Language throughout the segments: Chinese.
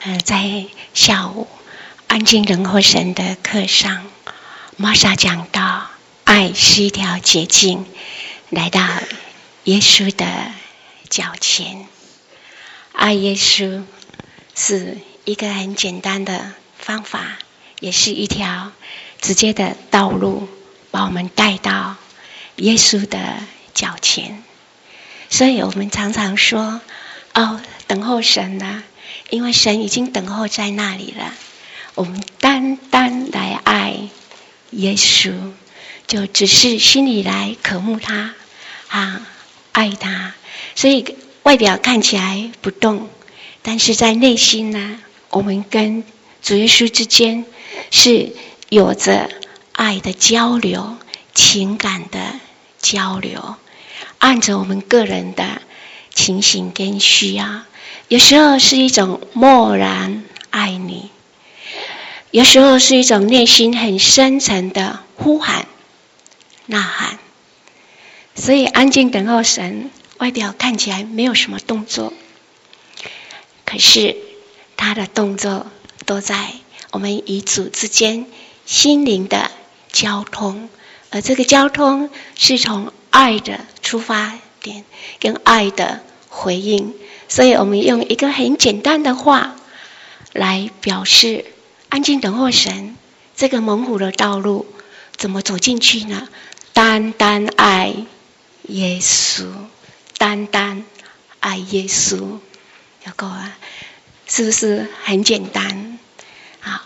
在下午安静等候神的课上，玛莎讲到爱是一条捷径，来到耶稣的脚前。爱耶稣是一个很简单的方法，也是一条直接的道路，把我们带到耶稣的脚前。所以我们常常说，等候神呢，因为神已经等候在那里了。我们单单来爱耶稣，就只是心里来渴慕他爱他。所以外表看起来不动，但是在内心呢，我们跟主耶稣之间是有着爱的交流，情感的交流，按着我们个人的情形跟需要。有时候是一种默然爱你，有时候是一种内心很深沉的呼喊呐喊。所以安静等候神，外表看起来没有什么动作，可是他的动作都在我们与主之间心灵的交通，而这个交通是从爱的出发点跟爱的回应。所以我们用一个很简单的话来表示安静等候神这个猛虎的道路怎么走进去呢？单单爱耶稣，单单爱耶稣，有够啊，是不是很简单？好，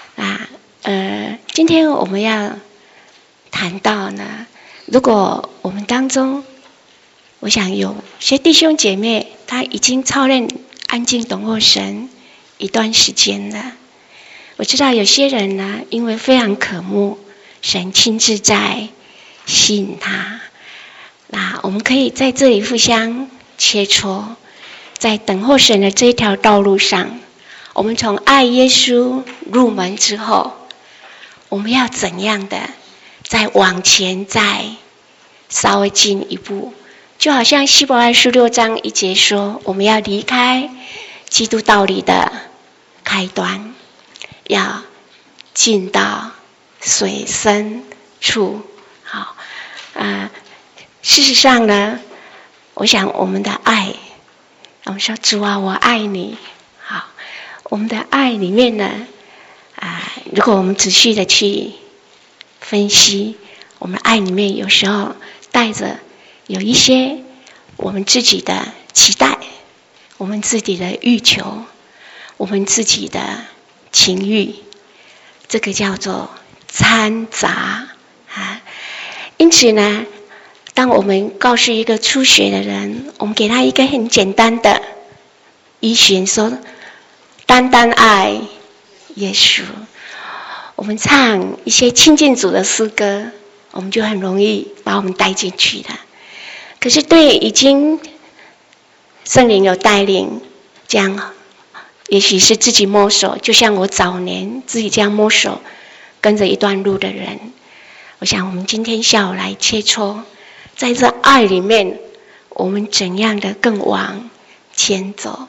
今天我们要谈到呢，如果我们当中，我想有些弟兄姐妹他已经操练安静等候神一段时间了。我知道有些人呢，因为非常渴慕神亲自在吸引他，那我们可以在这里互相切磋，在等候神的这一条道路上，我们从爱耶稣入门之后，我们要怎样的再往前再稍微进一步。就好像希伯来书6章1节说，我们要离开基督道理的开端，要进到水深处。好，事实上呢，我想我们的爱，我们说主啊，我爱你。好，我们的爱里面呢，如果我们仔细的去分析，我们爱里面有时候带着有一些我们自己的期待，我们自己的欲求，我们自己的情欲，这个叫做掺杂因此呢，当我们告诉一个初学的人，我们给他一个很简单的依循，说单单爱耶稣，我们唱一些亲近主的诗歌，我们就很容易把我们带进去了。可是对已经圣灵有带领，这样也许是自己摸索，就像我早年自己这样摸索跟着一段路的人，我想我们今天下午来切磋，在这爱里面我们怎样的更往前走。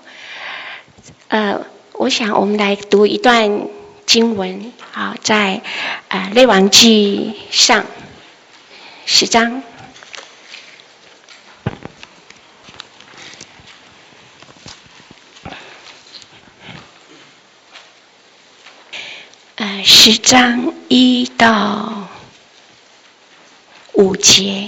我想我们来读一段经文，好，在列王记上10章10章1到5节。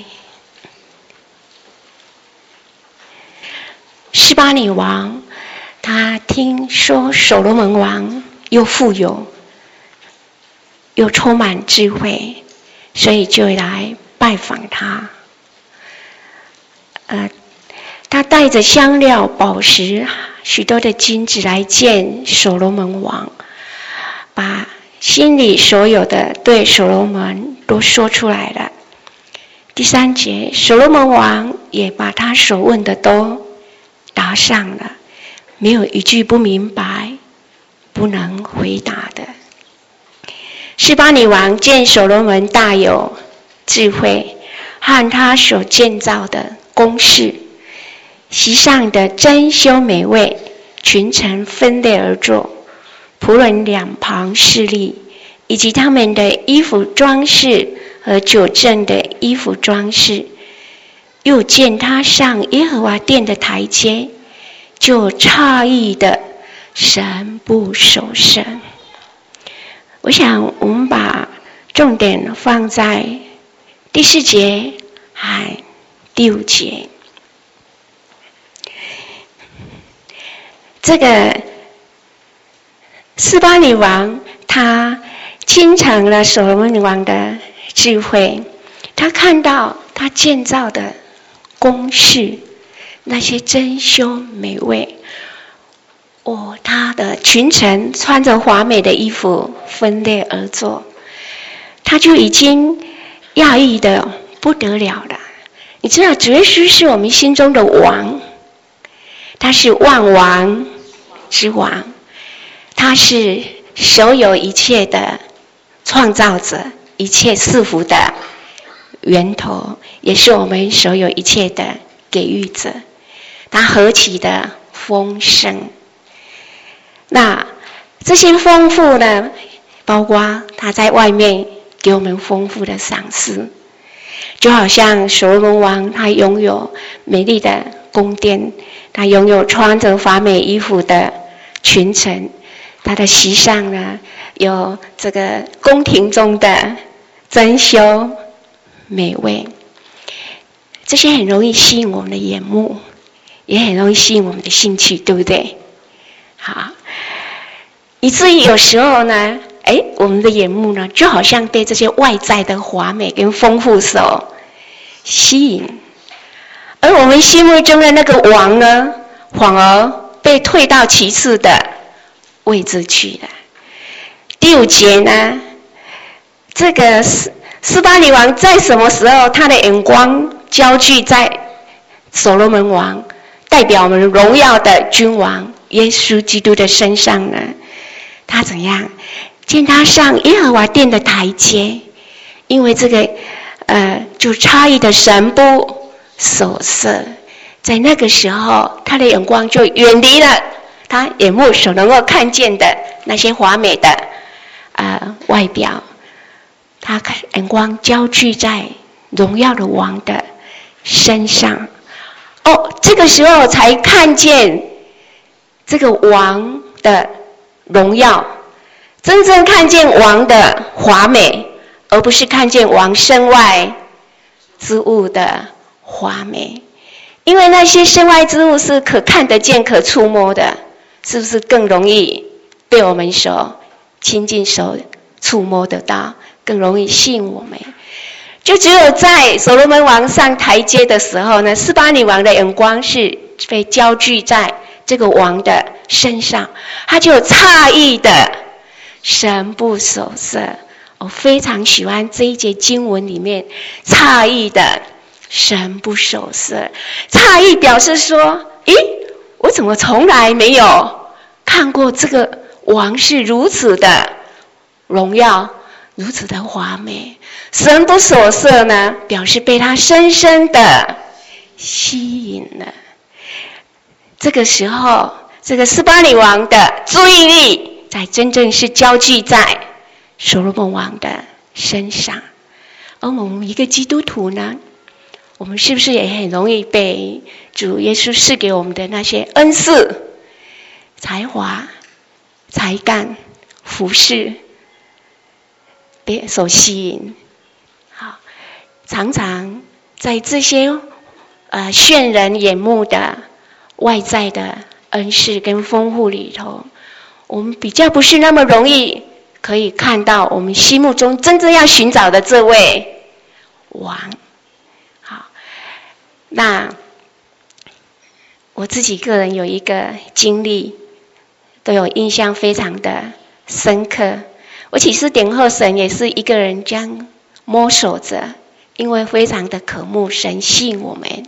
示巴女王他听说所罗门王又富有又充满智慧，所以就来拜访他。他带着香料、宝石、许多的金子来见所罗门王，把心里所有的对所罗门都说出来了。第3节，所罗门王也把他所问的都答上了，没有一句不明白不能回答的。示巴女王见所罗门大有智慧，和他所建造的宫室，席上的珍馐美味，群臣分列而坐， 仆人两旁侍立，以及他们的衣服装饰和酒政的衣服装饰。又见他上耶和华殿的台阶，就诧异的神不守舍。我想我们把重点放在第4节和第5节。这个示巴女王她倾尝了所罗门王的智慧，她看到他建造的宫室那些珍馐美味，他的群臣穿着华美的衣服分列而坐，他就已经讶异的不得了了。你知道主耶稣是我们心中的王，他是万王之王，他是所有一切的创造者，一切赐福的源头，也是我们所有一切的给予者。他何其的丰盛！那这些丰富呢，包括他在外面给我们丰富的赏赐，就好像所罗门王他拥有美丽的宫殿，他拥有穿着华美衣服的群臣，他的席上呢有这个宫廷中的珍馐美味，这些很容易吸引我们的眼目，也很容易吸引我们的兴趣，对不对？好，以至于有时候呢，我们的眼目呢，就好像被这些外在的华美跟丰富所吸引，而我们心目中的那个王呢，反而被退到其次的位置去了。第5节呢，这个示巴女王在什么时候他的眼光焦聚在所罗门王，代表我们荣耀的君王耶稣基督的身上呢？他怎样？见他上耶和华殿的台阶，因为这个就诧异的神不守舍，在那个时候他的眼光就远离了他眼目所能够看见的那些华美的外表，他眼光焦聚在荣耀的王的身上。这个时候才看见这个王的荣耀，真正看见王的华美，而不是看见王身外之物的华美。因为那些身外之物是可看得见、可触摸的，是不是更容易被我们所亲近、所触摸得到，更容易吸引我们？就只有在所罗门王上台阶的时候呢，示巴女王的眼光是被焦聚在这个王的身上，他就诧异的神不守舍。我非常喜欢这一节经文里面诧异的神不守舍。诧异表示说，我怎么从来没有看过这个王是如此的荣耀，如此的华美。神不守舍呢，表示被他深深的吸引了。这个时候，这个示巴女王的注意力才真正是焦聚在所罗门王的身上。而我们一个基督徒呢，我们是不是也很容易被主耶稣赐给我们的那些恩赐、才华、才干、服事被所吸引？好，常常在这些炫人眼目的外在的恩赐跟丰富里头，我们比较不是那么容易可以看到我们心目中真正要寻找的这位王。好，那我自己个人有一个经历，都有印象非常的深刻。我其实等候神也是一个人这样摸索着，因为非常的渴慕神吸引我们。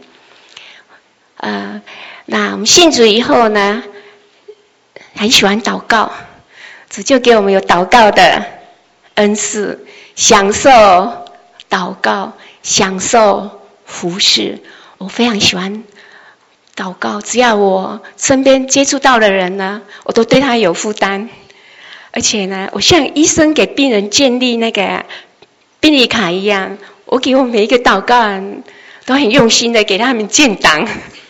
那我们信主以后呢，很喜欢祷告，主就给我们有祷告的恩赐，享受祷告，享受服事。我非常喜欢祷告，只要我身边接触到的人呢，我都对他有负担。 而且呢，我像医生给病人建立那个病历卡一样，我给我每一个祷告人都很用心的给他们建档。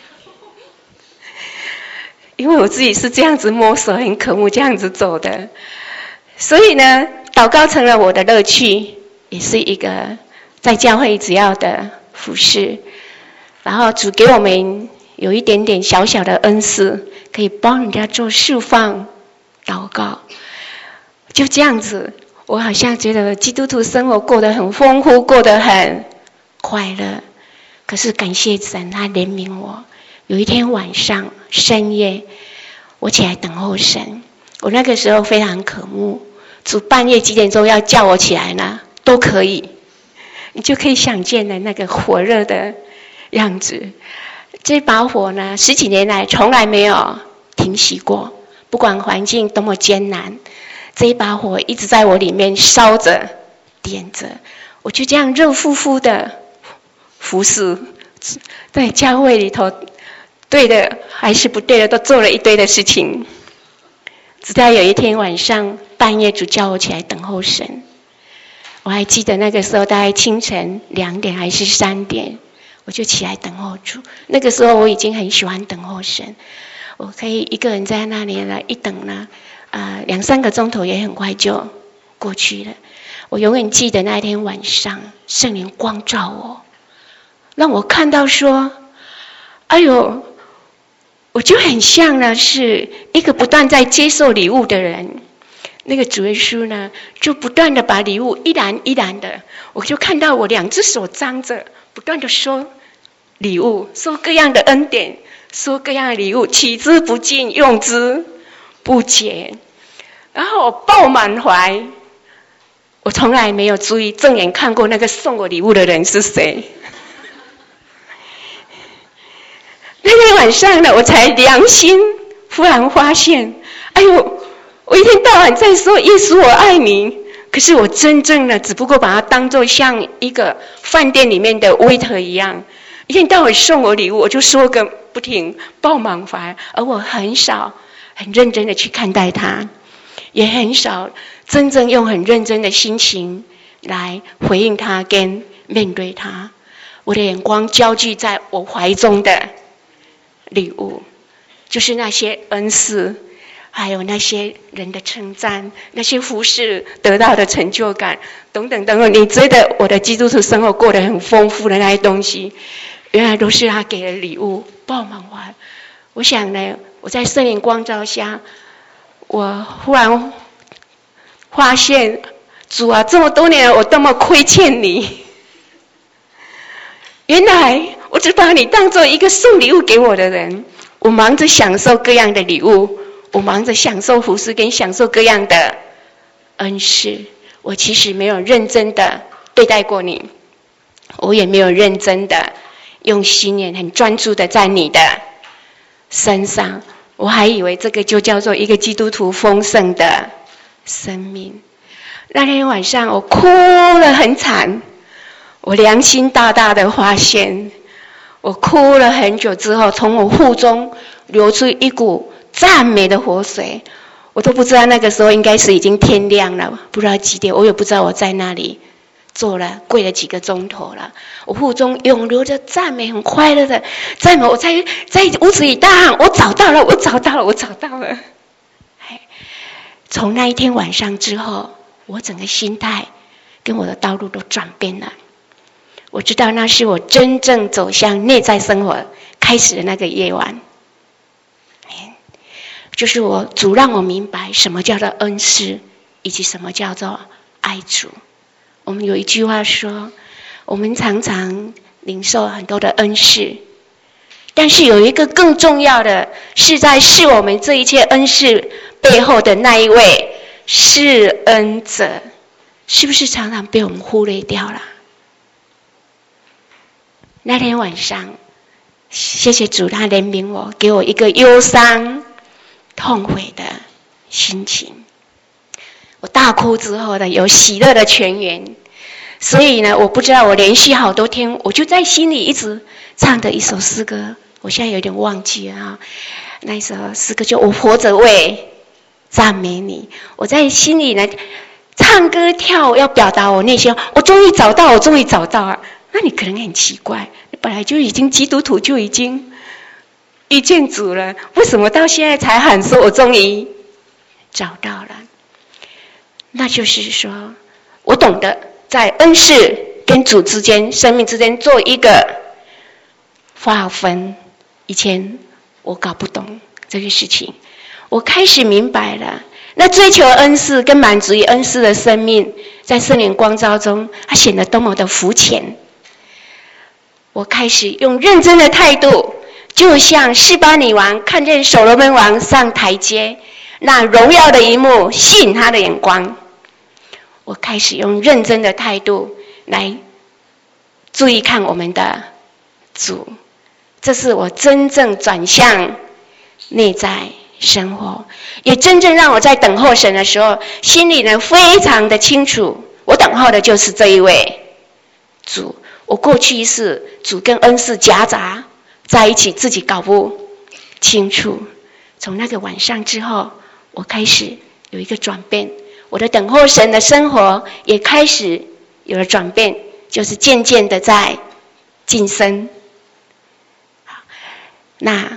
因为我自己是这样子摸索，很渴慕这样子走的，所以呢，祷告成了我的乐趣，也是一个在教会只要的服事。然后主给我们有一点点小小的恩赐，可以帮人家做释放祷告。就这样子，我好像觉得基督徒生活过得很丰富，过得很快乐。可是感谢神，他怜悯我。有一天晚上深夜，我起来等候神。我那个时候非常渴慕，主半夜几点钟要叫我起来呢，都可以。你就可以想见了那个火热的样子。这把火呢，10几年来从来没有停息过，不管环境多么艰难，这一把火一直在我里面烧着、点着。我就这样热乎乎的服侍，在教会里头，对的还是不对的，都做了一堆的事情。直到有一天晚上半夜，主叫我起来等候神。我还记得那个时候大概清晨2点还是3点，我就起来等候主。那个时候我已经很喜欢等候神，我可以一个人在那里呢，一等呢，2、3个钟头也很快就过去了。我永远记得那一天晚上，圣灵光照我，让我看到说，哎呦，我就很像呢是一个不断在接受礼物的人。那个主耶稣呢，就不断的把礼物一篮一篮的，我就看到我2只手张着，不断的收礼物，收各样的恩典，收各样的礼物，取之不尽，用之不竭。然后我抱满怀，我从来没有注意正眼看过那个送我礼物的人是谁。那天晚上呢，我才良心忽然发现，哎呦，我一天到晚在说耶稣我爱你，可是我真正的只不过把它当作像一个饭店里面的 waiter 一样，一天到晚送我礼物，我就说个不停，抱满怀，而我很少很认真的去看待它，也很少真正用很认真的心情来回应它跟面对它。我的眼光焦聚在我怀中的礼物，就是那些恩赐，还有那些人的称赞，那些服侍得到的成就感，等等等等。你觉得我的基督徒生活过得很丰富的那些东西，原来都是他给的礼物，爆满怀。我想呢，我在圣灵光照下，我忽然发现，主啊，这么多年我多么亏欠你。原来我只把你当作一个送礼物给我的人，我忙着享受各样的礼物，我忙着享受服侍跟享受各样的恩赐，我其实没有认真的对待过你，我也没有认真的用心眼很专注的在你的身上，我还以为这个就叫做一个基督徒丰盛的生命。那天晚上我哭了很惨，我良心大大的发现，我哭了很久之后，从我腹中流出一股赞美的活水。我都不知道那个时候应该是已经天亮了，不知道几点，我也不知道我在那里坐了跪了几个钟头了。我腹中涌流着赞美，很快乐的赞美。我在屋子里大喊：我找到了，我找到了，我找到了。从那一天晚上之后，我整个心态跟我的道路都转变了。我知道那是我真正走向内在生活开始的那个夜晚，就是主让我明白什么叫做恩赐，以及什么叫做爱主。我们有一句话说，我们常常领受很多的恩赐，但是有一个更重要的是在是我们这一切恩赐背后的那一位施恩者，是不是常常被我们忽略掉了？那天晚上，谢谢主，他怜悯我，给我一个忧伤、痛悔的心情。我大哭之后呢，有喜乐的泉源。所以呢，我不知道我连续好多天，我就在心里一直唱的一首诗歌，我现在有点忘记了啊。那一首诗歌就我活着为赞美你。我在心里呢，唱歌跳舞要表达我内心，我终于找到，我终于找到了。那你可能很奇怪，你本来就已经基督徒，就已经遇见主了，为什么到现在才喊说我终于找到了？那就是说，我懂得在恩赐跟主之间、生命之间做一个划分。以前我搞不懂这个事情，我开始明白了。那追求恩赐跟满足于恩赐的生命，在圣灵光照中，它显得多么的肤浅。我开始用认真的态度，就像示巴女王看见所罗门王上台阶，那荣耀的一幕吸引他的眼光。我开始用认真的态度来注意看我们的主，这是我真正转向内在生活，也真正让我在等候神的时候，心里呢非常的清楚，我等候的就是这一位主。我过去是主跟恩赐夹杂在一起，自己搞不清楚。从那个晚上之后，我开始有一个转变，我的等候神的生活也开始有了转变，就是渐渐的在晋升。那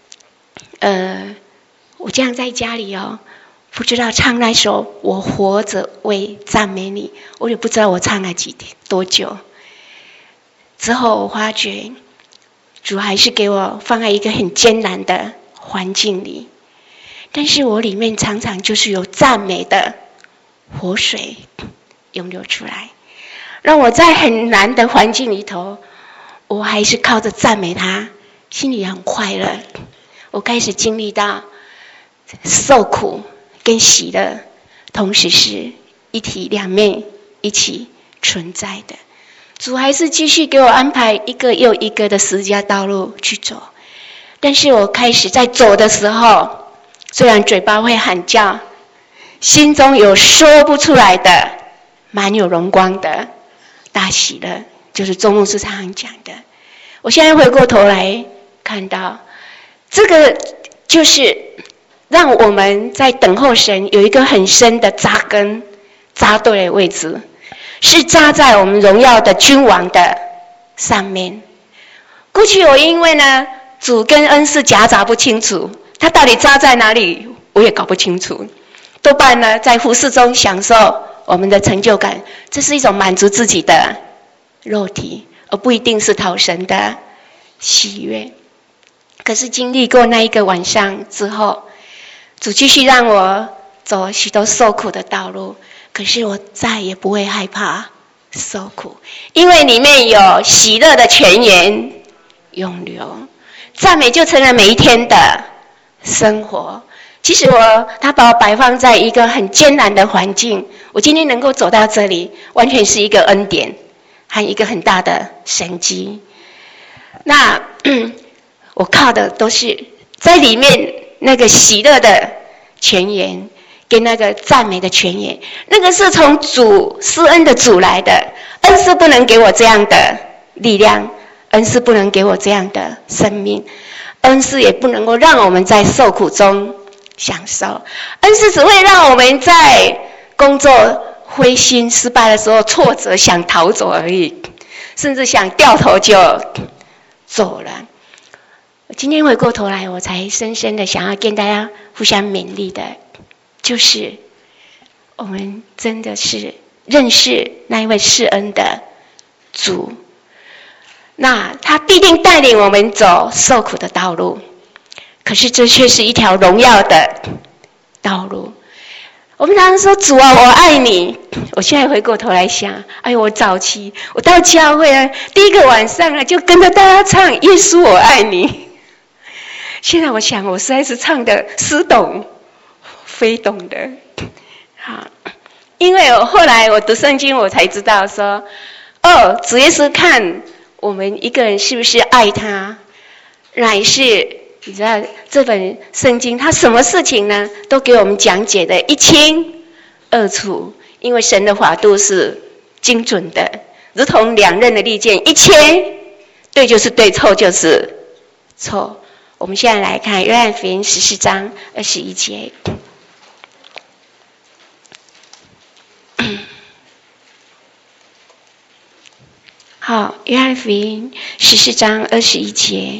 我这样在家里不知道唱那首我活着为赞美你，我也不知道我唱了多久。之后我发觉主还是给我放在一个很艰难的环境里，但是我里面常常就是有赞美的活水涌流出来，让我在很难的环境里头，我还是靠着赞美他，心里很快乐。我开始经历到受苦跟喜乐同时是一体两面一起存在的。主还是继续给我安排一个又一个的十字架道路去走，但是我开始在走的时候，虽然嘴巴会喊叫，心中有说不出来的满有荣光的大喜乐，就是周牧师常常讲的。我现在回过头来看到，这个就是让我们在等候神有一个很深的扎根扎对的位置，是扎在我们荣耀的君王的上面。过去我因为呢主跟恩赐夹杂不清楚，他到底扎在哪里我也搞不清楚，多半呢在服事中享受我们的成就感，这是一种满足自己的肉体，而不一定是讨神的喜悦。可是经历过那一个晚上之后，主继续让我走许多受苦的道路，可是我再也不会害怕受苦，因为里面有喜乐的泉源涌流，赞美就成了每一天的生活。其实他把我摆放在一个很艰难的环境，我今天能够走到这里，完全是一个恩典和一个很大的神迹。那我靠的都是在里面那个喜乐的泉源跟那个赞美的泉源，那个是从主施恩的主来的。恩师不能给我这样的力量，恩师不能给我这样的生命，恩师也不能够让我们在受苦中享受，恩师只会让我们在工作灰心失败的时候挫折想逃走而已，甚至想掉头就走了。今天回过头来，我才深深的想要跟大家互相勉励的，就是我们真的是认识那一位施恩的主，那他必定带领我们走受苦的道路，可是这却是一条荣耀的道路。我们常常说主啊我爱你，我现在回过头来想，哎呦我早期我到教会啊，第一个晚上啊就跟着大家唱耶稣我爱你，现在我想我实在是唱的似懂非懂的。好，因为后来我读圣经我才知道说，主耶稣看我们一个人是不是爱他，乃是你知道这本圣经他什么事情呢都给我们讲解的一清二楚，因为神的法度是精准的，如同两刃的利剑，一切对就是对，错就是错。我们现在来看约翰福音14章21节， 好，约翰福音14章21节，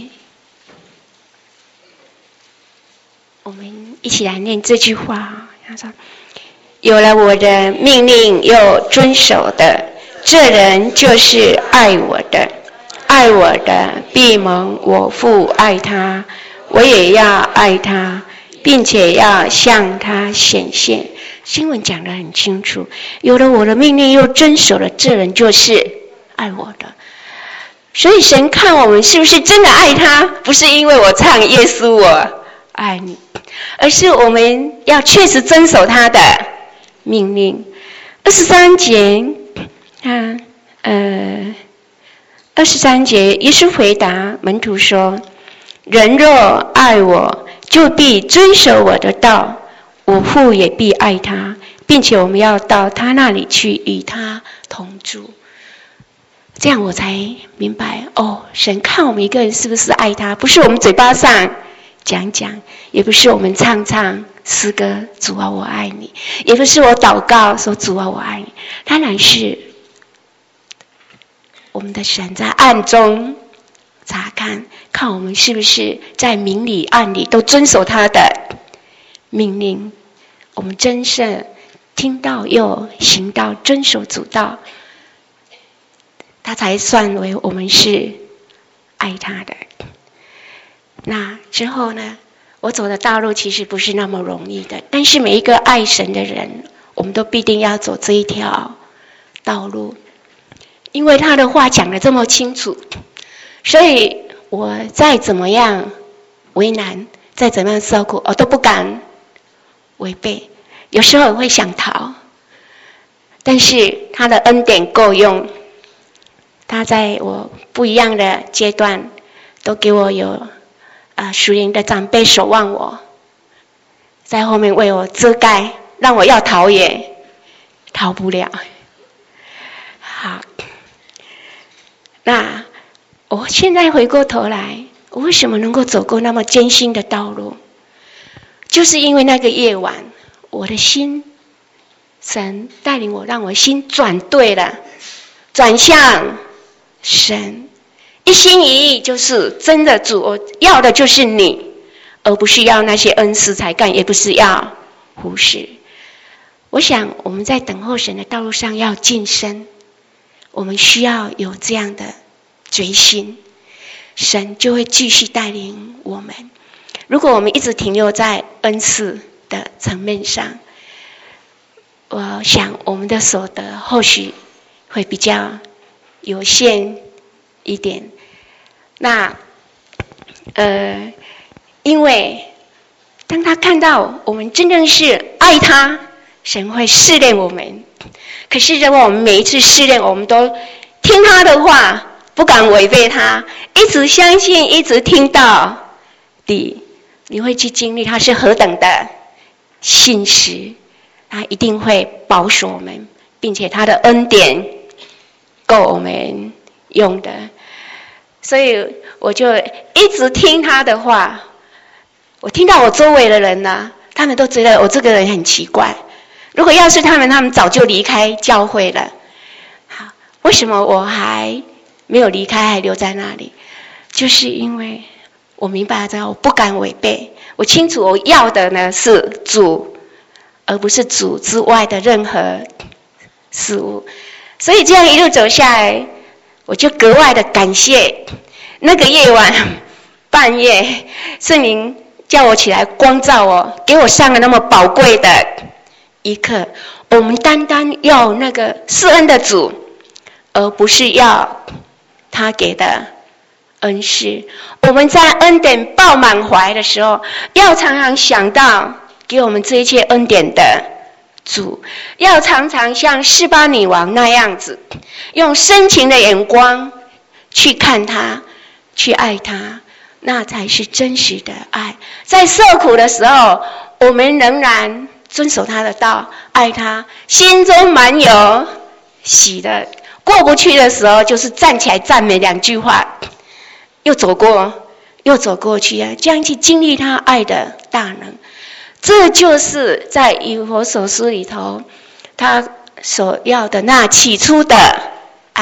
我们一起来念这句话。他说：有了我的命令又遵守的，这人就是爱我的。爱我的必蒙我父爱他，我也要爱他，并且要向他显现。经文讲得很清楚，有了我的命令又遵守的，这人就是爱我的。所以神看我们是不是真的爱他，不是因为我唱耶稣我爱你，而是我们要确实遵守他的命令。23节23节，耶稣回答门徒说：人若爱我，就必遵守我的道，我父也必爱他，并且我们要到他那里去，与他同住。这样我才明白，神看我们一个人是不是爱他，不是我们嘴巴上讲讲，也不是我们唱唱诗歌主啊我爱你，也不是我祷告说主啊我爱你，当然是我们的神在暗中查看，看我们是不是在明里暗里都遵守他的命令，我们真正听到又行道，遵守主道，他才算为我们是爱他的。那之后呢，我走的道路其实不是那么容易的，但是每一个爱神的人，我们都必定要走这一条道路，因为他的话讲得这么清楚，所以我再怎么样为难，再怎么样受苦，我都不敢违背。有时候我会想逃，但是他的恩典够用，他在我不一样的阶段都给我有属灵的长辈守望我，在后面为我遮盖，让我要逃也逃不了。好，那我现在回过头来，我为什么能够走过那么艰辛的道路，就是因为那个夜晚我的心，神带领我，让我心转对了，转向神，一心一意就是真的主，我要的就是你，而不是要那些恩赐才干，也不是要忽视。我想我们在等候神的道路上要晋升，我们需要有这样的决心，神就会继续带领我们。如果我们一直停留在恩赐的层面上，我想我们的所得或许会比较有限一点。那因为当他看到我们真正是爱他，神会试炼我们。可是如果我们每一次试炼，我们都听他的话，不敢违背他，一直相信，一直听到底，你会去经历他是何等的信实，他一定会保守我们，并且他的恩典够我们用的。所以我就一直听他的话。我听到我周围的人呢，他们都觉得我这个人很奇怪。如果要是他们早就离开教会了。好，为什么我还没有离开，还留在那里？就是因为我明白了，我不敢违背。我清楚我要的呢是主，而不是主之外的任何事物。所以这样一路走下来，我就格外的感谢那个夜晚半夜圣灵叫我起来光照我，给我上了那么宝贵的一课。我们单单要那个施恩的主，而不是要他给的恩师。我们在恩典爆满怀的时候，要常常想到给我们这一切恩典的主，要常常像示巴女王那样子，用深情的眼光去看他，去爱他，那才是真实的爱。在受苦的时候，我们仍然遵守他的道，爱他，心中满有喜乐。过不去的时候，就是站起来赞美2句话，又走过去啊，这样去经历他爱的大能。这就是在以弗所书里头他所要的那起初的爱，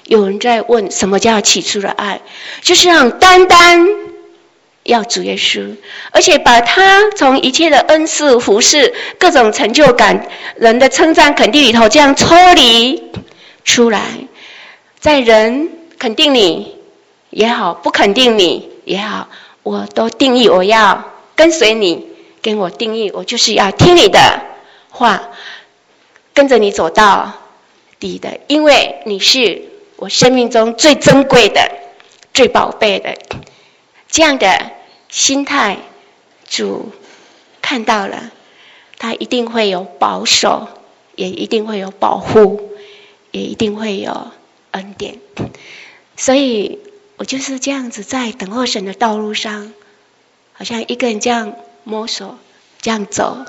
有人在问什么叫起初的爱，就是让单单要主耶稣，而且把他从一切的恩赐、服侍、各种成就感、人的称赞、肯定里头这样抽离出来，在人肯定你也好，不肯定你也好，我都定义我要跟随你，跟我定义我就是要听你的话，跟着你走到底的，因为你是我生命中最珍贵的、最宝贝的。这样的心态，主看到了，他一定会有保守，也一定会有保护，也一定会有恩典。所以我就是这样子在等候神的道路上，好像一个人这样摸索，这样走。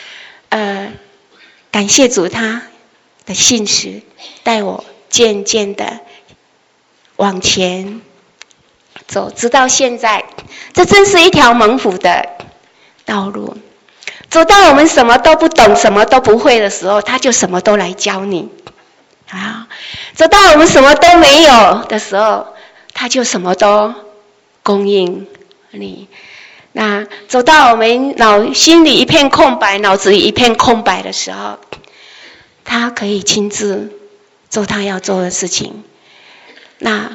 感谢主他的信实，带我渐渐的往前走，直到现在，这真是一条蒙福的道路。走到我们什么都不懂、什么都不会的时候，他就什么都来教你。走到我们什么都没有的时候，他就什么都供应你。那走到我们心里一片空白、脑子里一片空白的时候，他可以亲自做他要做的事情。那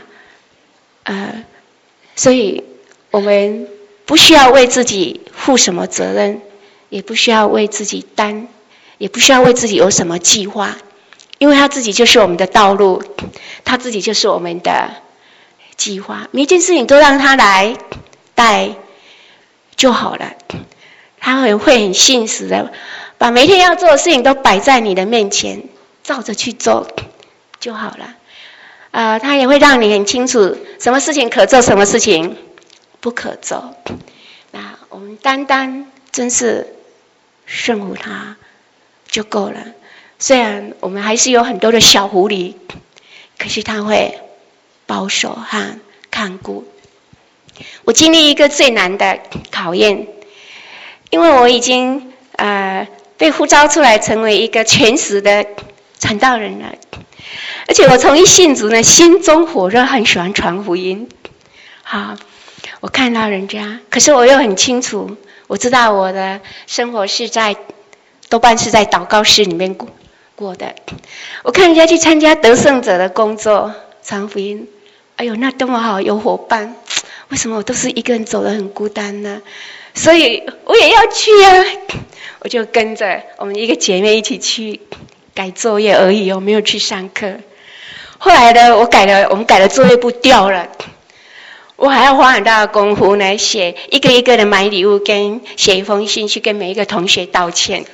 所以我们不需要为自己负什么责任，也不需要为自己担，也不需要为自己有什么计划，因为他自己就是我们的道路，他自己就是我们的计划。每一件事情都让他来带就好了，他会很信实的把每天要做的事情都摆在你的面前，照着去做就好了。他也会让你很清楚什么事情可做，什么事情不可做。那我们单单真是顺服他就够了。虽然我们还是有很多的小狐狸，可是他会保守和看顾。我经历一个最难的考验，因为我已经被呼召出来成为一个全时的传道人了。而且我从一信主呢，心中火热，很喜欢传福音。好，我看到人家，可是我又很清楚，我知道我的生活是多半是在祷告室里面过的。我看人家去参加得胜者的工作，传福音，哎呦，那多么好，有伙伴。为什么我都是一个人走得很孤单呢？所以我也要去啊！我就跟着我们一个姐妹一起去改作业而已，我没有去上课。后来呢，我们改的作业簿掉了，我还要花很大的功夫呢，写一个一个的买礼物，跟写一封信去跟每一个同学道歉。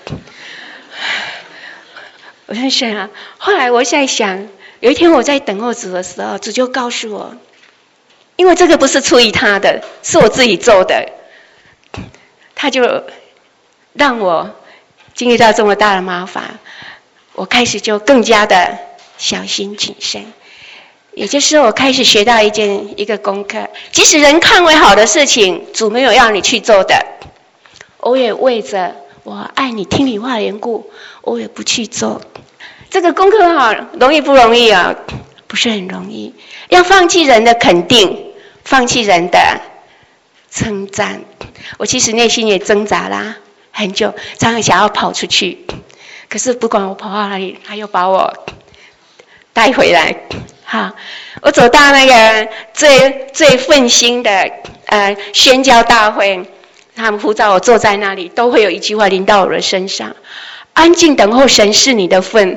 我在想啊，后来我在想，有一天我在等候主的时候，主就告诉我，因为这个不是出于他的，是我自己做的，他就让我经历到这么大的麻烦，我开始就更加的小心谨慎。也就是我开始学到一个功课，即使人看为好的事情，主没有要你去做的，我也为着我爱你听你话的缘故，我也不去做。这个功课好容易不容易啊？不是很容易，要放弃人的肯定，放弃人的称赞。我其实内心也挣扎啦很久，常常想要跑出去，可是不管我跑到哪里，他又把我带回来。好，我走到那个最奋心的宣教大会，他们呼召我坐在那里，都会有一句话临到我的身上：安静等候神是你的份。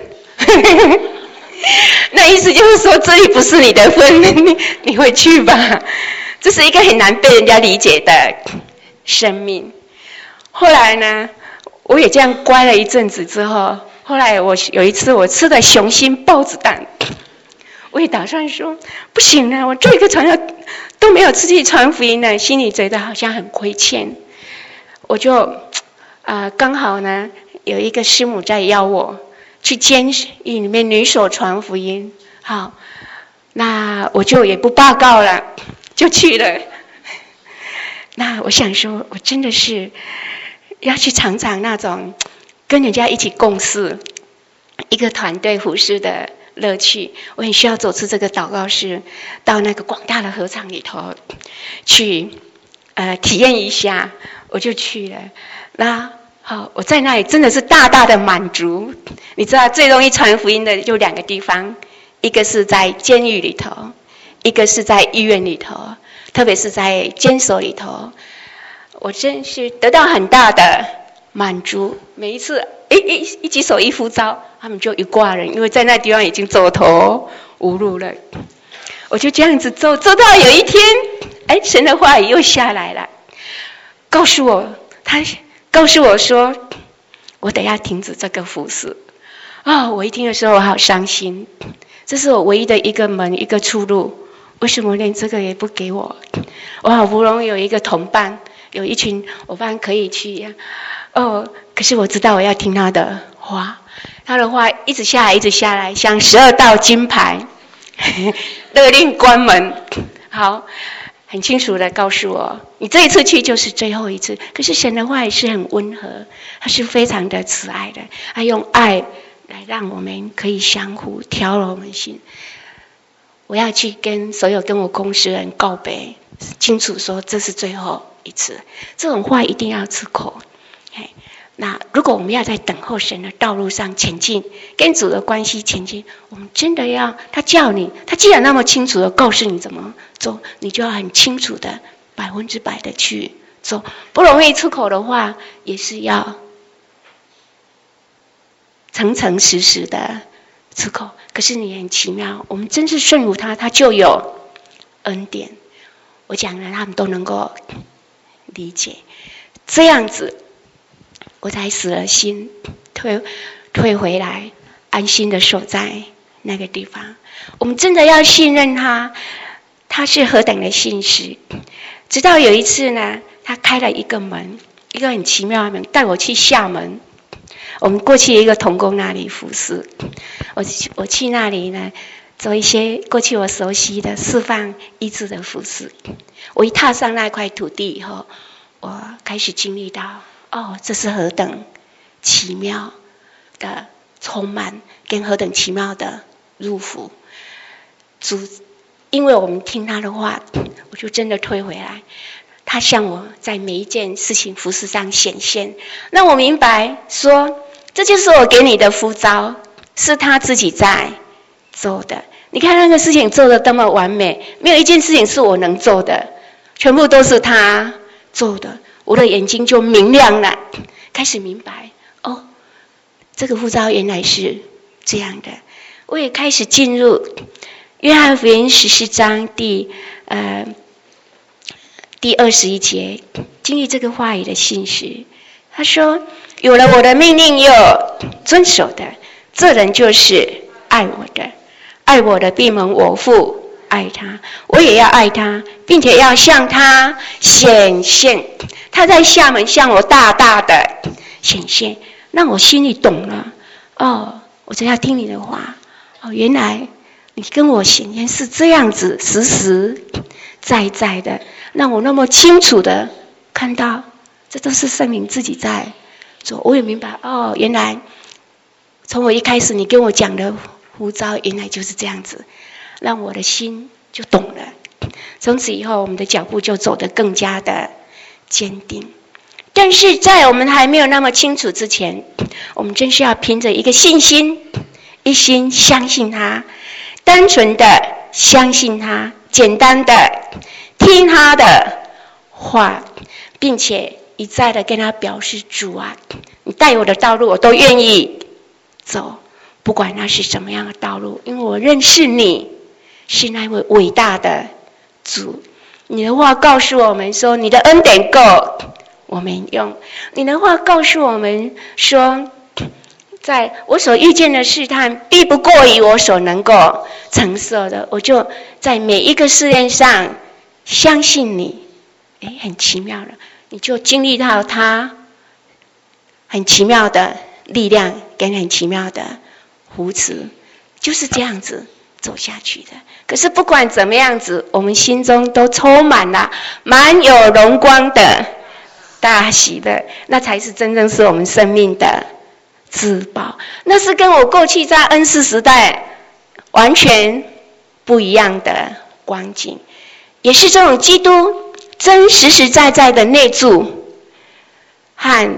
那意思就是说，这里不是你的份，你回去吧。这是一个很难被人家理解的生命。后来呢，我也这样乖了一阵子之后，后来有一次我吃的雄心豹子胆，我也打算说不行了，我做一个传道都没有出去传福音了，心里觉得好像很亏欠。我就刚好呢有一个师母在邀我去监狱里面女所传福音，好，那我就也不报告了，就去了。那我想说，我真的是要去尝尝那种跟人家一起共事、一个团队服事的乐趣，我很需要走出这个祷告室，到那个广大的合场里头去体验一下，我就去了。那好，我在那里真的是大大的满足。你知道最容易传福音的就2个地方，一个是在监狱里头，一个是在医院里头，特别是在监所里头，我真是得到很大的满足。每一次一举手一呼召，他们就一挂人，因为在那地方已经走投无路了。我就这样子走到有一天，神的话语又下来了，他告诉我说，我得要停止这个服事。我一听的时候我好伤心，这是我唯一的一个门，一个出路，为什么连这个也不给我？我好不容易有一个同伴，有一群伙伴可以去可是我知道我要听他的话，他的话一直下来，像12道金牌勒令关门。好，很清楚的告诉我，你这一次去就是最后一次。可是神的话也是很温和，他是非常的慈爱的，他用爱来让我们可以相互调柔我们心。我要去跟所有跟我共事人告别，清楚说这是最后一次，这种话一定要出口。那如果我们要在等候神的道路上前进，跟主的关系前进，我们真的要他叫你，他既然那么清楚的告诉你怎么做，你就要很清楚的100%的去做。不容易出口的话，也是要诚实的出口。可是你很奇妙，我们真是顺服他，他就有恩典。我讲了，他们都能够理解，这样子我才死了心，退回来，安心的守在那个地方。我们真的要信任他，他是何等的信实。直到有一次呢，他开了一个门，一个很奇妙的门，带我去厦门。我们过去一个同工那里服侍，我去那里呢，做一些过去我熟悉的释放医治的服侍。我一踏上那块土地以后，我开始经历到，这是何等奇妙的充满，跟何等奇妙的入福。主，因为我们听他的话，我就真的退回来。他向我在每一件事情服事上显现，让我明白说，这就是我给你的呼召，是他自己在做的。你看那个事情做得多么完美，没有一件事情是我能做的，全部都是他做的。我的眼睛就明亮了，开始明白，这个呼召原来是这样的。我也开始进入约翰福音14章第21节，经历这个话语的信实。他说，有了我的命令又遵守的，这人就是爱我的，爱我的必蒙我父爱他，我也要爱他，并且要向他显现。他在厦门向我大大的显现，让我心里懂了。我只要听你的话。原来你跟我显现是这样子，实实在在的，让我那么清楚的看到，这都是圣灵自己在做。我也明白，原来从我一开始你跟我讲的呼召，原来就是这样子，让我的心就懂了。从此以后，我们的脚步就走得更加的坚定。但是在我们还没有那么清楚之前，我们真是要凭着一个信心，一心相信他，单纯的相信他，简单的听他的话，并且一再的跟他表示，主啊，你带我的道路我都愿意走，不管那是什么样的道路，因为我认识你是那位伟大的主。你的话告诉我们说，你的恩典够我们用。你的话告诉我们说，在我所遇见的试探必不过于我所能够承受的，我就在每一个试炼上相信你。很奇妙了，你就经历到他很奇妙的力量跟很奇妙的扶持，就是这样子走下去的。可是不管怎么样子，我们心中都充满了满有荣光的大喜乐，那才是真正是我们生命的至宝。那是跟我过去在恩赐时代完全不一样的光景，也是这种基督真实实在在的内住和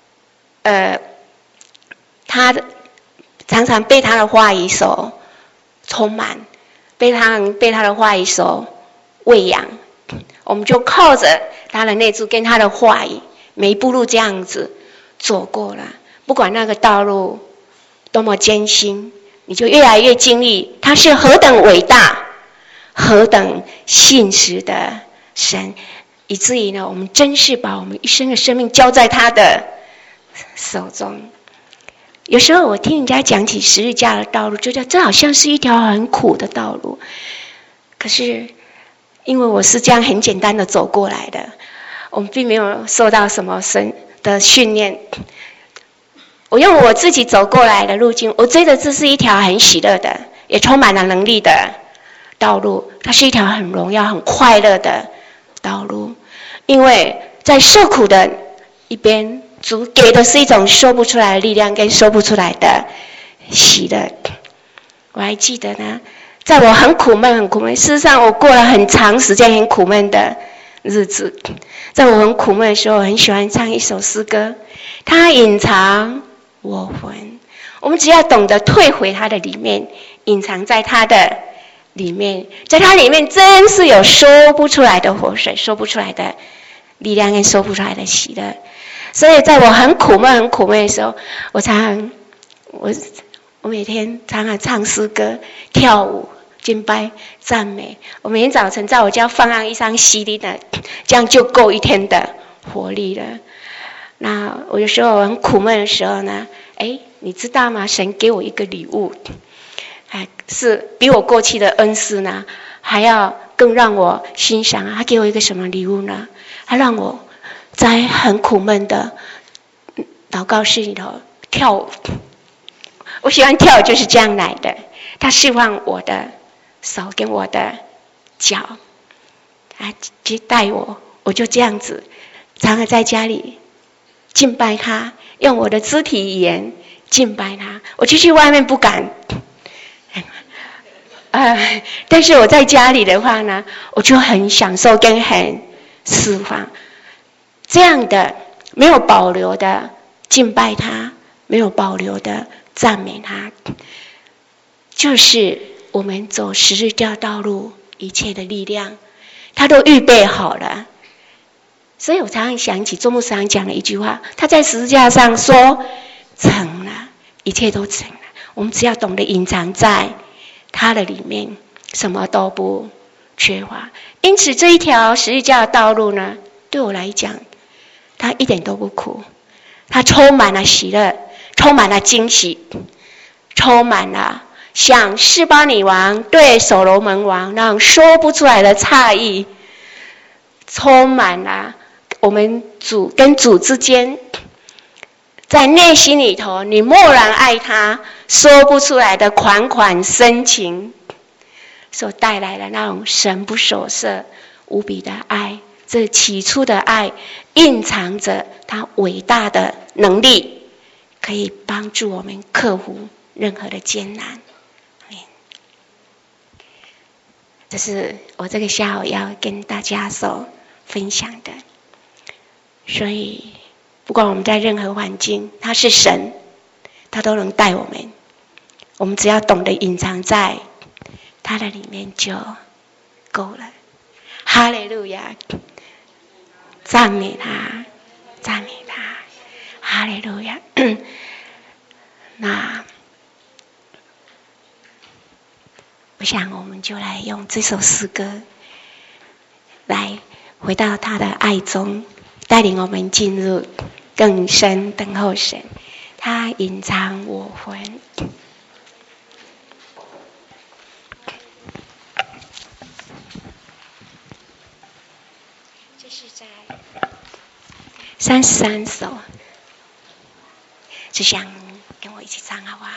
他的常常被他的话语所充满，被他的话语所喂养，我们就靠着他的内住跟他的话语，每一步路这样子走过了，不管那个道路多么艰辛，你就越来越经历他是何等伟大，何等信实的神，以至于呢，我们真是把我们一生的生命交在他的手中。有时候我听人家讲起十字架的道路，觉得这好像是一条很苦的道路，可是因为我是这样很简单的走过来的，我们并没有受到什么神的训练，我用我自己走过来的路径，我觉得这是一条很喜乐的，也充满了能力的道路，它是一条很荣耀很快乐的道路。因为在受苦的一边，主给的是一种说不出来的力量跟说不出来的喜乐。我还记得呢，在我很苦闷，事实上我过了很长时间很苦闷的日子。在我很苦闷的时候，我很喜欢唱一首诗歌，它隐藏我魂。我们只要懂得退回它的里面，隐藏在它的里面，在它里面真是有说不出来的活水，说不出来的力量跟说不出来的喜乐。所以在我很苦闷的时候，我每天常常唱诗歌、跳舞、敬拜、赞美。我每天早晨在我家放上一张 CD 的，这样就够一天的活力了。那我有时候很苦闷的时候呢，你知道吗？神给我一个礼物，是比我过去的恩师呢还要更让我欣赏。他给我一个什么礼物呢？他让我在很苦闷的祷告室里头跳舞。我喜欢跳舞就是这样来的，他释放我的手跟我的脚，他接待我，我就这样子常常在家里敬拜他，用我的肢体语言敬拜他。我出去外面不敢但是我在家里的话呢，我就很享受跟很释放，这样的没有保留的敬拜他，没有保留的赞美他，就是我们走十字架道路一切的力量，他都预备好了。所以我常常想起周牧师常讲的一句话，他在十字架上说成了，一切都成了。我们只要懂得隐藏在他的里面，什么都不缺乏。因此这一条十字架的道路呢，对我来讲它一点都不苦，它充满了喜乐，充满了惊喜，充满了像示巴女王对所罗门王那种说不出来的诧异，充满了我们主跟主之间在内心里头你默然爱他说不出来的款款深情所带来的那种神不守舍无比的爱。这起初的爱蕴藏着他伟大的能力，可以帮助我们克服任何的艰难。这是我这个下午要跟大家所分享的。所以不管我们在任何环境，他是神，他都能带我们，我们只要懂得隐藏在他的里面就够了。哈利路亚，赞美他，赞美他，哈利路亚。那我想我们就来用这首诗歌来回到他的爱中，带领我们进入更深等候神。他隐藏我魂。这是在33首，只想跟我一起唱好不好？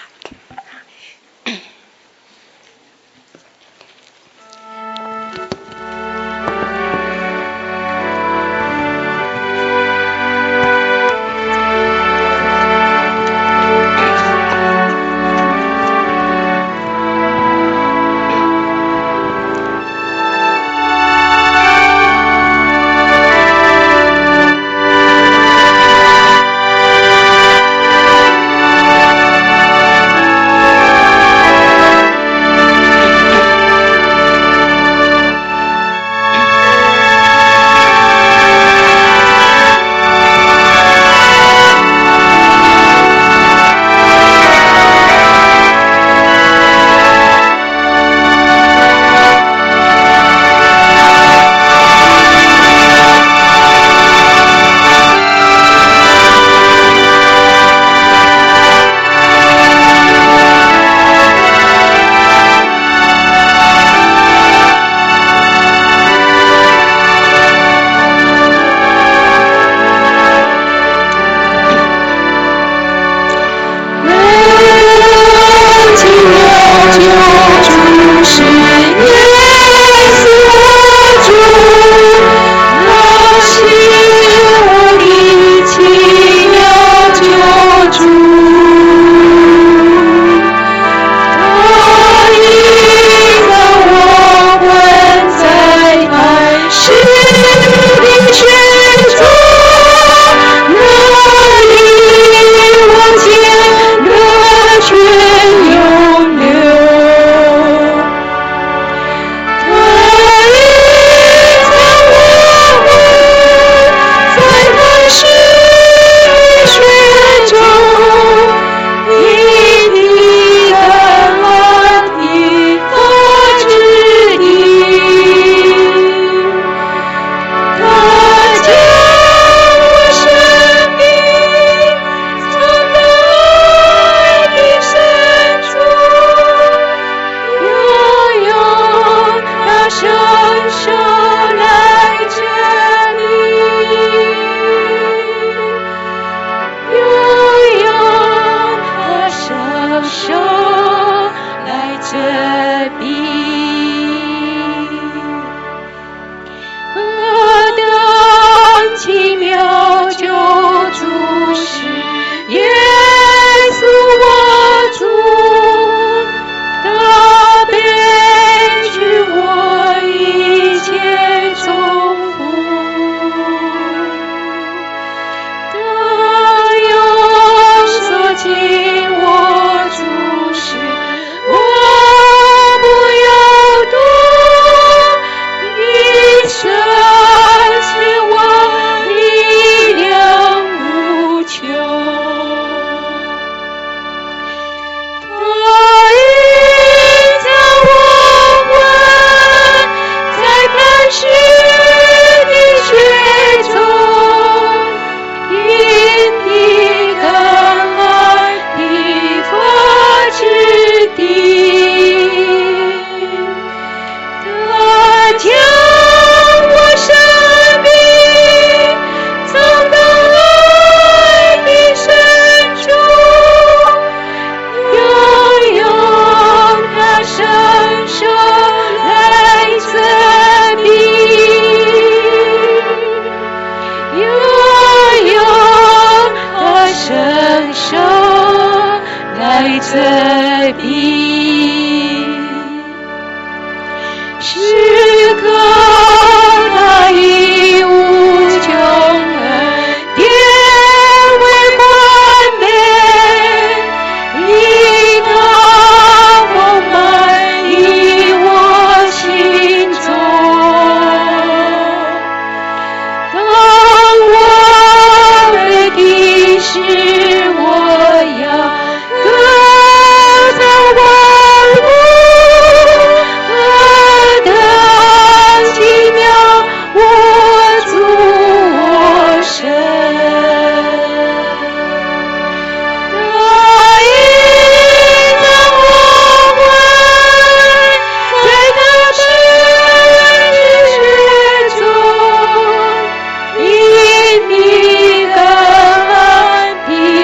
你感恩的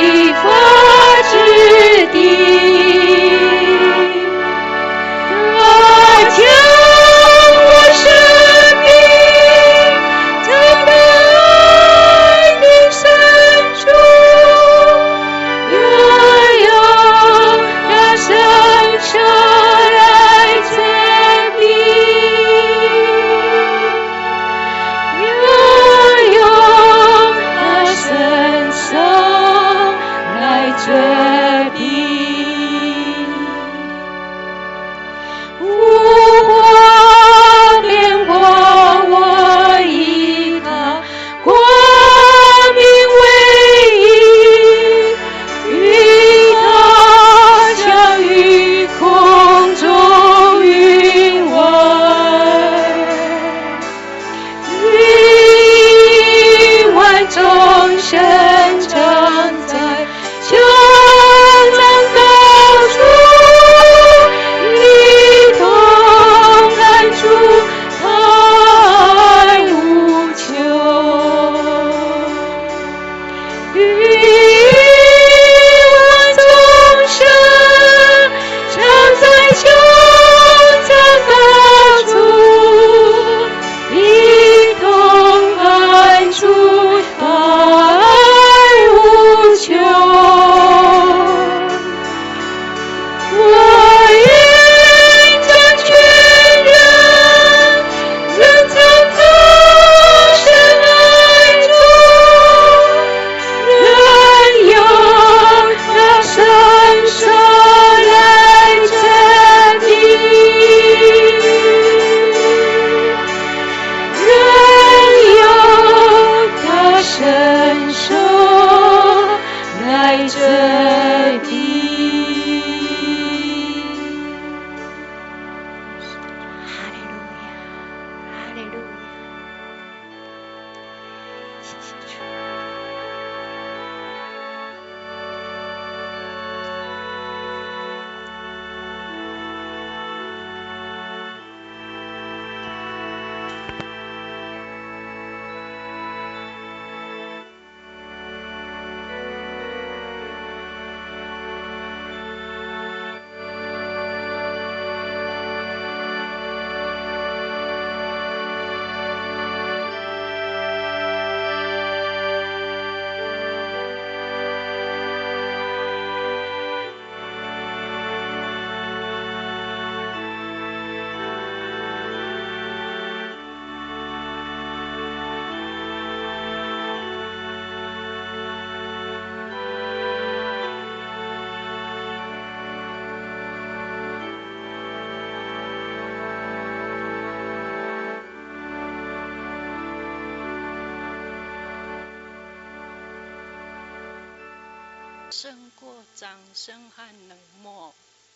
胜过掌声和冷漠，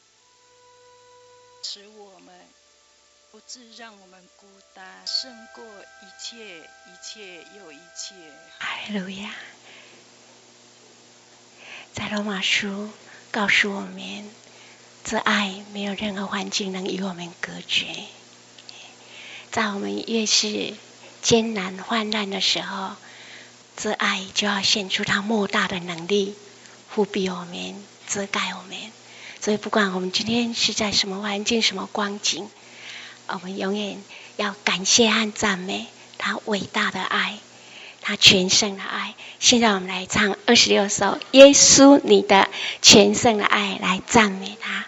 使我们不致让我们孤单，胜过一切，一切又一切。 哈利路亚！在罗马书告诉我们，这爱没有任何环境能与我们隔绝。在我们越是艰难患难的时候，这爱就要显出它莫大的能力，覆庇我们，遮盖我们。所以不管我们今天是在什么环境、什么光景，我们永远要感谢和赞美他伟大的爱，他全胜的爱。现在我们来唱26首《耶稣你的全胜的爱》，来赞美他。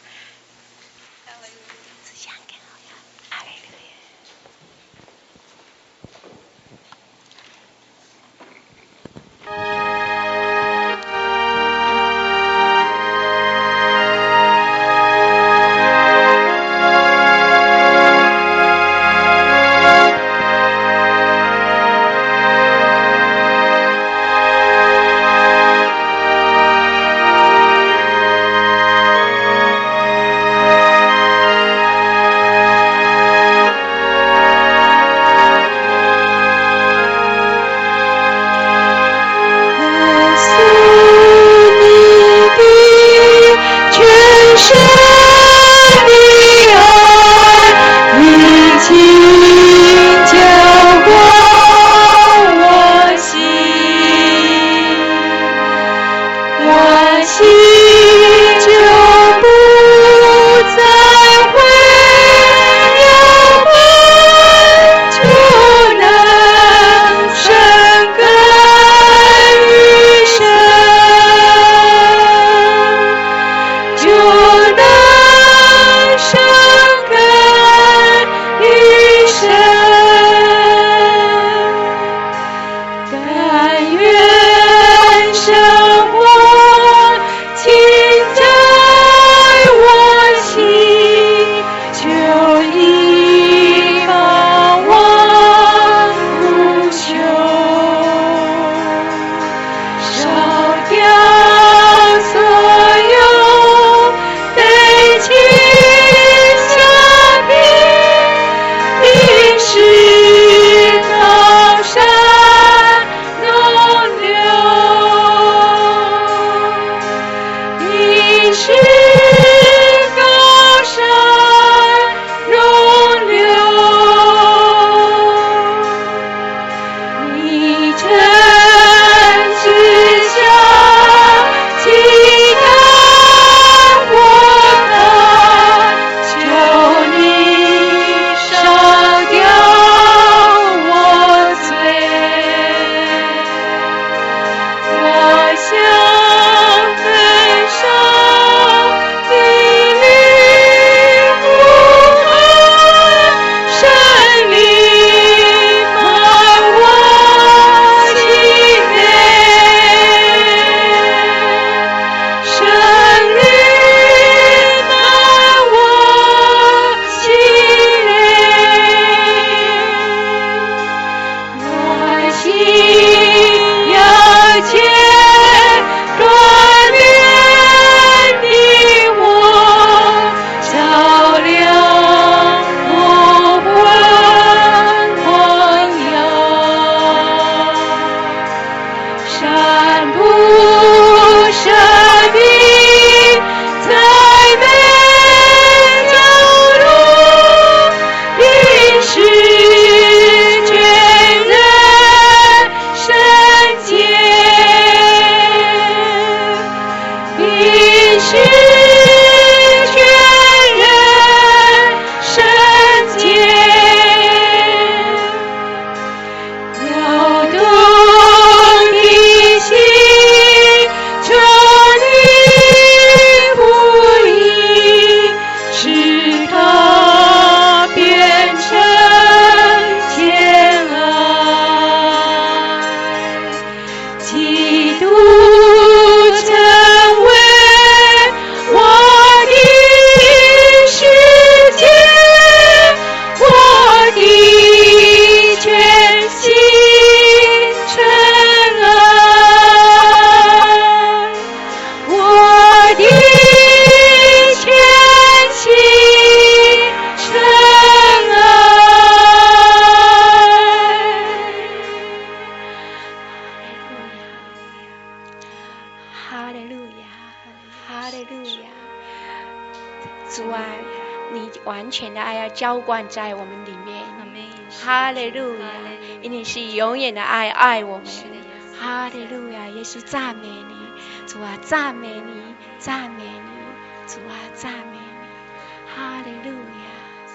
哈利路亚，哈利路亚。主啊，你完全的爱要浇灌在我们里面。哈利路亚，因为你是永远的爱爱我们。哈利路亚，耶稣赞美你，主啊赞美你，赞美你，主啊赞美你，哈利路亚，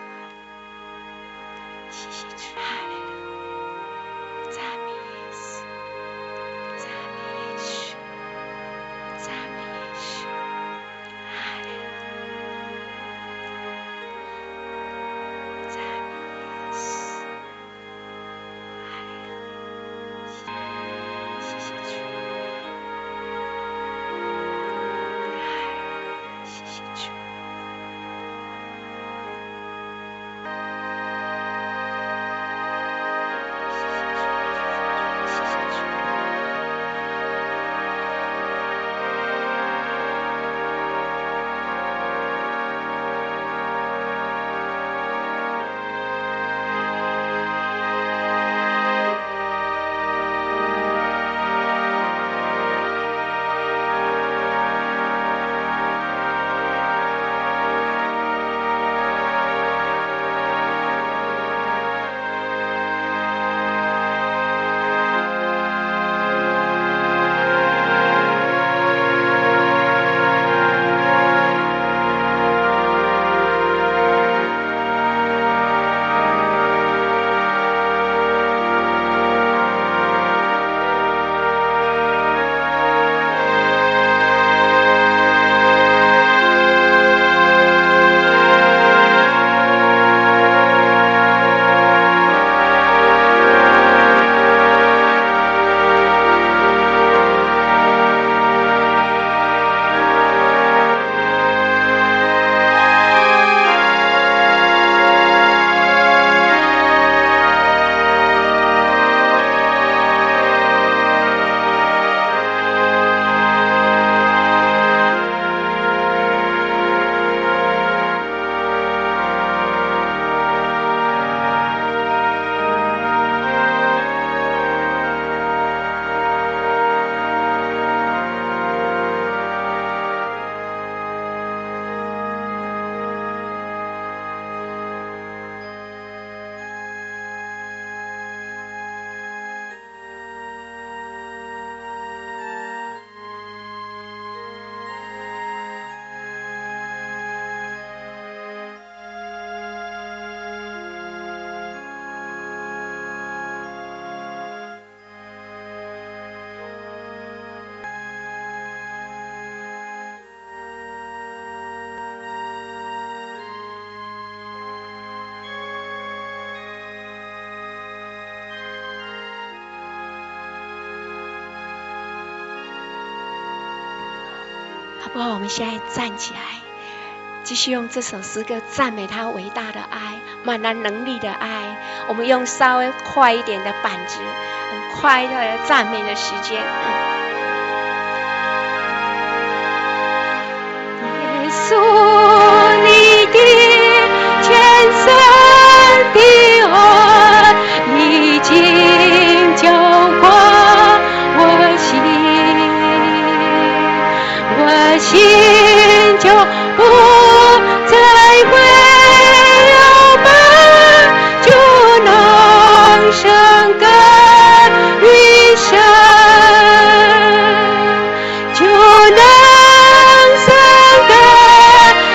谢谢主，哈利路亚，赞美耶稣，赞美耶稣，赞美耶稣，哈利路亚，赞美耶稣，哈利路亚，谢谢主。谢谢主，谢谢主。好不好？我们现在站起来，继续用这首诗歌赞美他伟大的爱，满然能力的爱。我们用稍微快一点的板子，很快的赞美的时间。耶稣，你的全身的爱已经浇灌我心，我心就不再会摇摆，就能生根于神，就能生根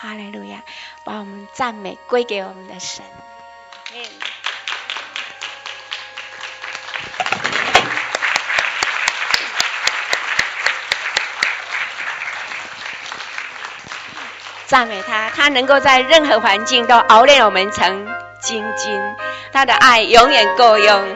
哈利路亚，把我们赞美归给我们的神。赞美他，他能够在任何环境都熬炼我们成精金，他的爱永远够用。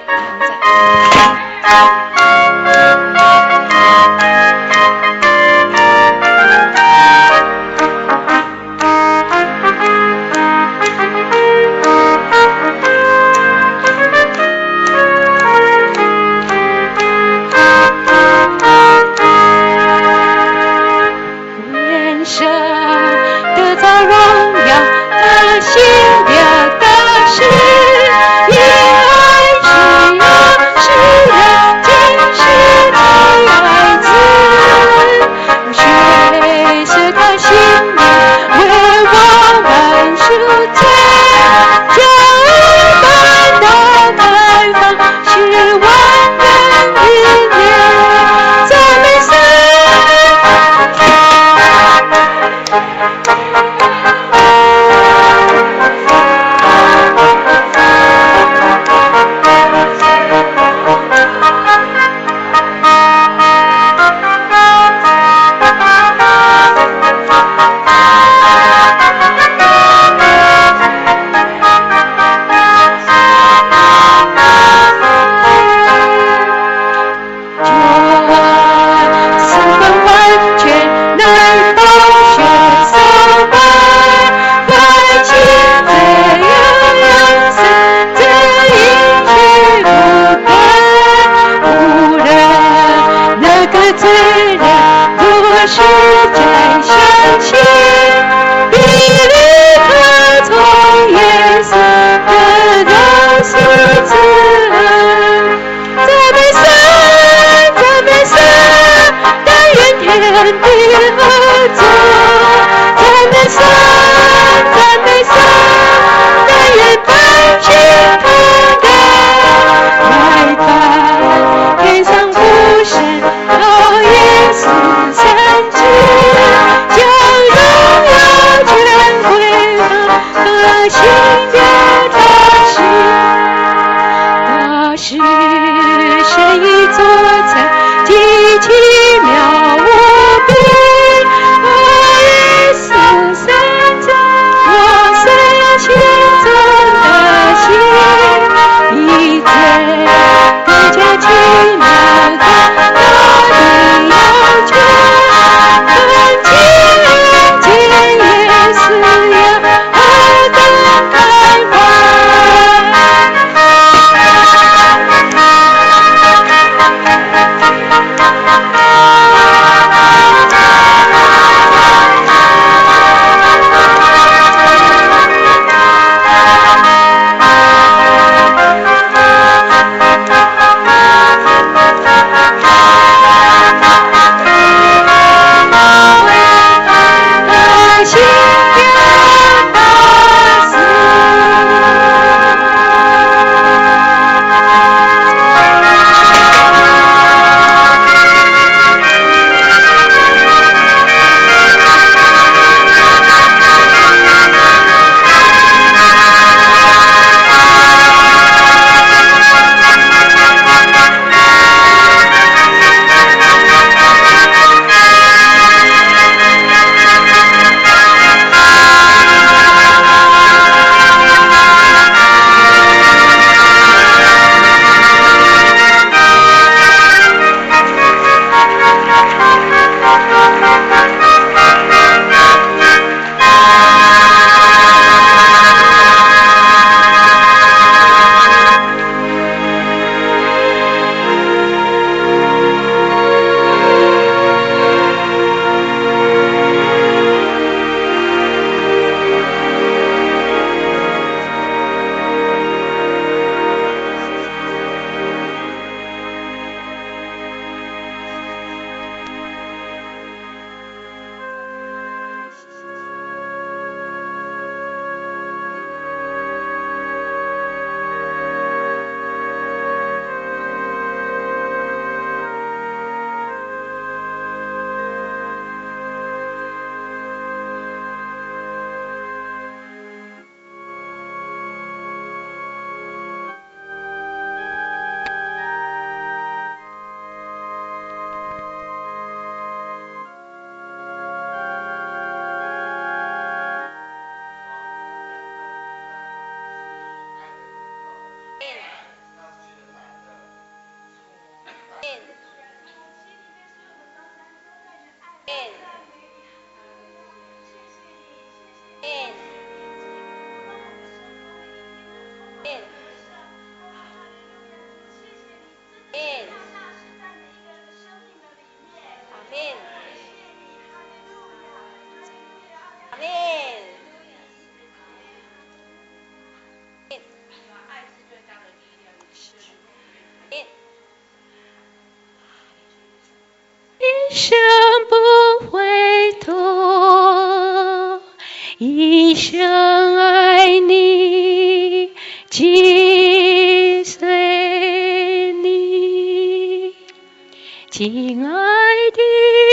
一生不回头，一生爱你，紧随你，亲爱的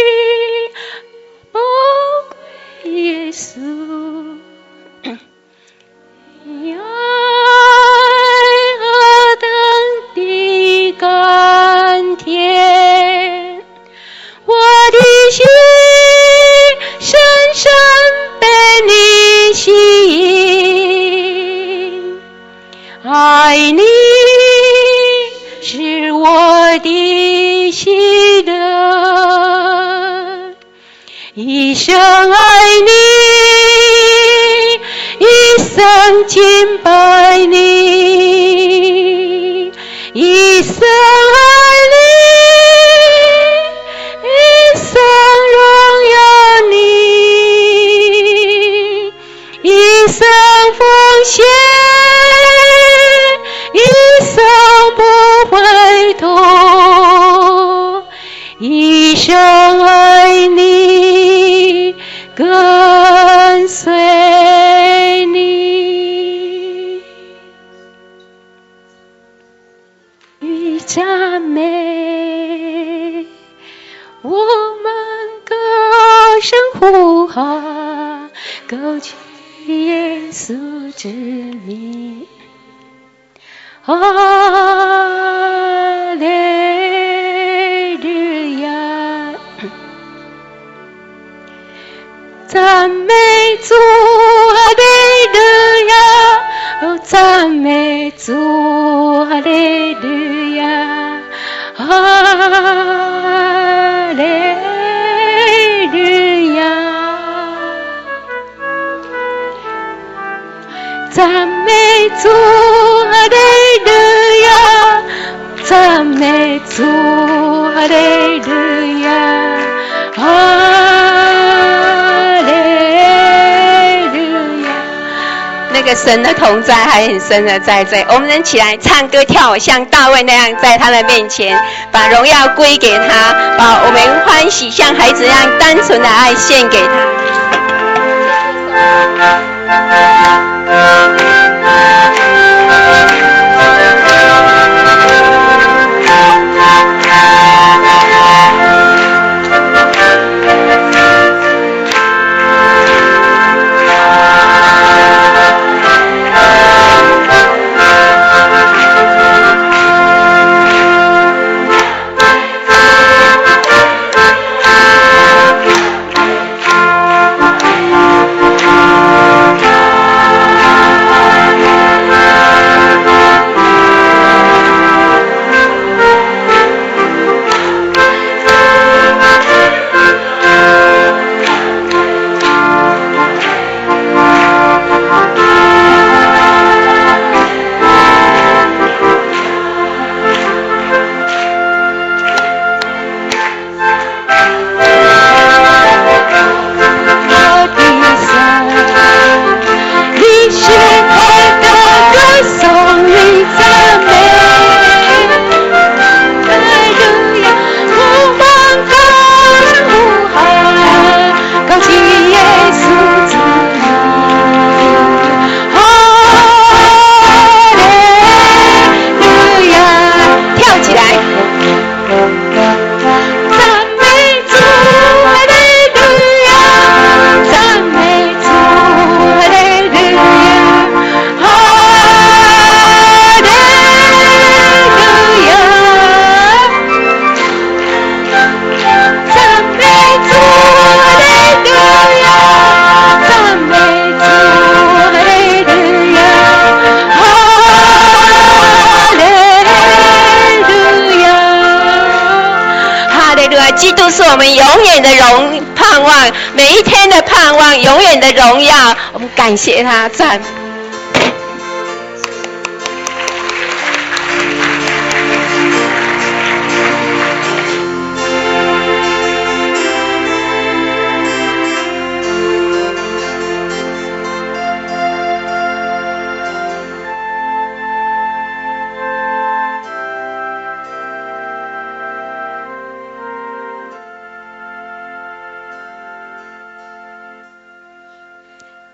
宝贵耶稣，你爱何等的甘甜，我的心深深被你吸引，爱你是我的喜乐，一生爱你，一生敬拜你，一生爱你，一生荣耀你，一生奉献，一生不回头，一生爱你，跟随你。与赞美，我们歌声呼喊，高举耶稣之名，哈利路亚，赞美主，哈利路亚，哦，赞美主，哈利路亚，哈利路亚，赞美主，哈利路亚，赞美主，哈利路亚，哈利路亚。那个神的同在还很深的在这，我们能起来唱歌跳舞，像大卫那样在他的面前，把荣耀归给他，把我们欢喜像孩子一样单纯的爱献给他。基督是我们永远的盼望，每一天的盼望，永远的荣耀。我们感谢他，赞。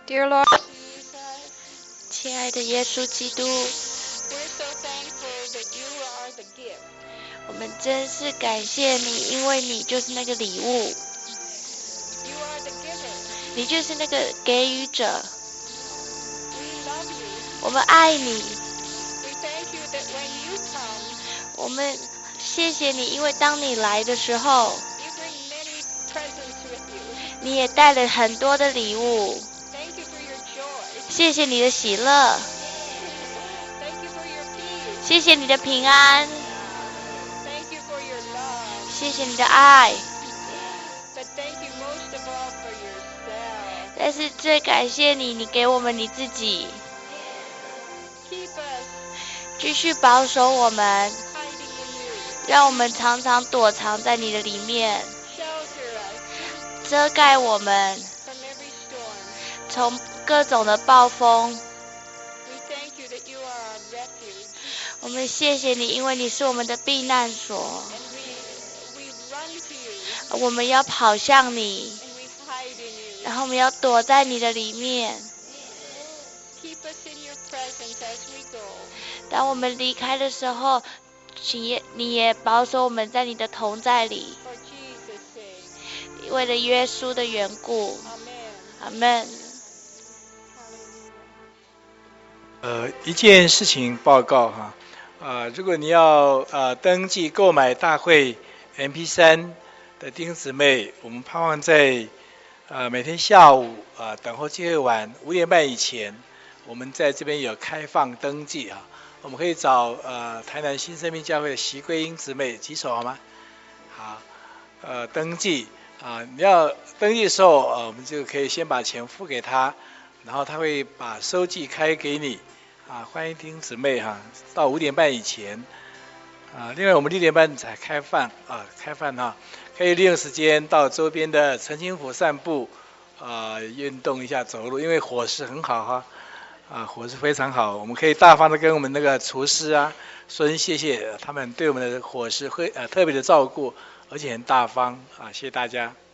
Dear Lord Jesus, 亲爱的耶稣基督， we're so thankful that you are the gift. 我们真是感谢你，因为你就是那个礼物， You are the giver. 你就是那个给予者。 We love you. 我们爱你， We thank you that when you come, 我们谢谢你，因为当你来的时候， you bring many presents with you. 你也带了很多的礼物。 Thank you for your joy. 谢谢你的喜乐， Thank you for your peace. 谢谢你的平安， Thank you for your love. 谢谢你的爱。 But thank you most of all for yourself. 但是最感谢你，你给我们你自己， Keep us 继续保守我们， hiding in you. 让我们常常躲藏在你的里面， Shelter us 遮盖我们， from every storm. 从各种的暴风。 We thank you that you are our refuge. 我们谢谢你，因为你是我们的避难所， And we run to you 我们要跑向你， and we hide in you. 然后我们要躲在你的里面。 Keep us in your presence as we go. 当我们离开的时候，你也保守我们在你的同在里， For Jesus' sake. 为了耶稣的缘故。 Amen. 阿门。 一件事情报告哈，如果你要登记购买大会 MP3 的弟兄姊妹，我们盼望在每天下午等候聚会晚5点半以前，我们在这边有开放登记啊，我们可以找台南新生命教会的徐桂英姊妹举手好吗？好，登记你要登记的时候我们就可以先把钱付给他，然后他会把收据开给你。欢迎弟兄姊妹到5点半以前另外我们6点半才开饭可以利用时间到周边的澄清湖散步运动一下走路，因为伙食很好伙食非常好，我们可以大方的跟我们那个厨师说声谢谢，他们对我们的伙食会特别的照顾，而且很大方谢谢大家。